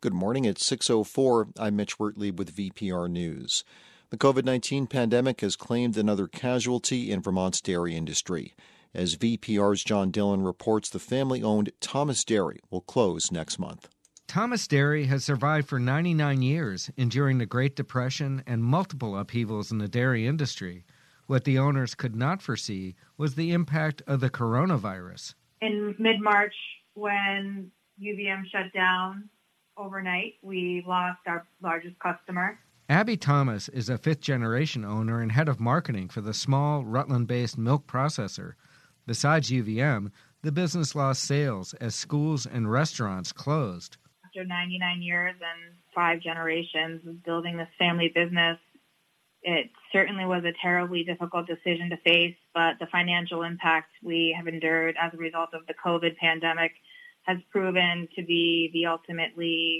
Good morning. It's 6:04. I'm Mitch Wertlieb with VPR News. The COVID-19 pandemic has claimed another casualty in Vermont's dairy industry. As VPR's John Dillon reports, the family-owned Thomas Dairy will close next month. Thomas Dairy has survived for 99 years, enduring the Great Depression and multiple upheavals in the dairy industry. What the owners could not foresee was the impact of the coronavirus. In mid-March, when UVM shut down overnight, we lost our largest customer. Abby Thomas is a fifth-generation owner and head of marketing for the small Rutland-based milk processor. Besides UVM, the business lost sales as schools and restaurants closed. After 99 years and 5 generations of building this family business, it certainly was a terribly difficult decision to face, but the financial impact we have endured as a result of the COVID pandemic has proven to be the ultimately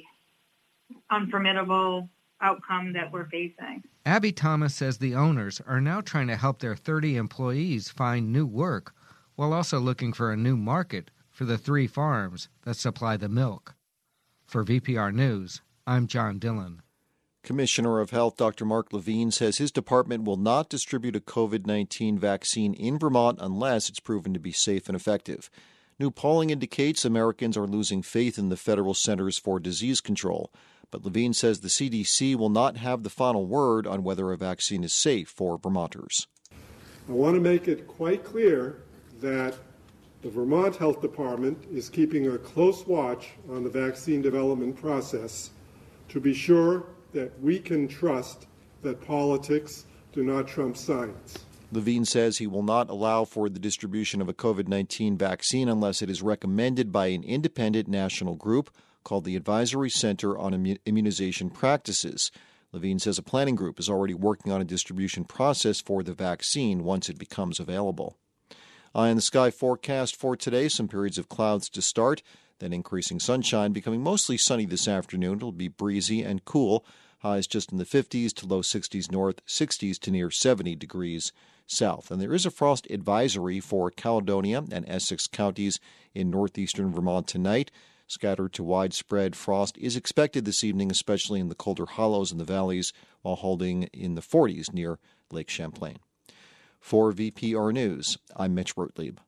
unformidable outcome that we're facing. Abby Thomas says the owners are now trying to help their 30 employees find new work while also looking for a new market for the 3 farms that supply the milk. For VPR News, I'm John Dillon. Commissioner of Health Dr. Mark Levine says his department will not distribute a COVID-19 vaccine in Vermont unless it's proven to be safe and effective. New polling indicates Americans are losing faith in the Federal Centers for Disease Control, but Levine says the CDC will not have the final word on whether a vaccine is safe for Vermonters. I want to make it quite clear that the Vermont Health Department is keeping a close watch on the vaccine development process to be sure that we can trust that politics do not trump science. Levine says he will not allow for the distribution of a COVID-19 vaccine unless it is recommended by an independent national group called the Advisory Center on Immunization Practices. Levine says a planning group is already working on a distribution process for the vaccine once it becomes available. Eye on the sky forecast for today, some periods of clouds to start, then increasing sunshine, becoming mostly sunny this afternoon. It'll be breezy and cool. Highs just in the 50s to low 60s north, 60s to near 70 degrees south. And there is a frost advisory for Caledonia and Essex counties in northeastern Vermont tonight. Scattered to widespread frost is expected this evening, especially in the colder hollows in the valleys, while holding in the 40s near Lake Champlain. For VPR News, I'm Mitch Wertlieb.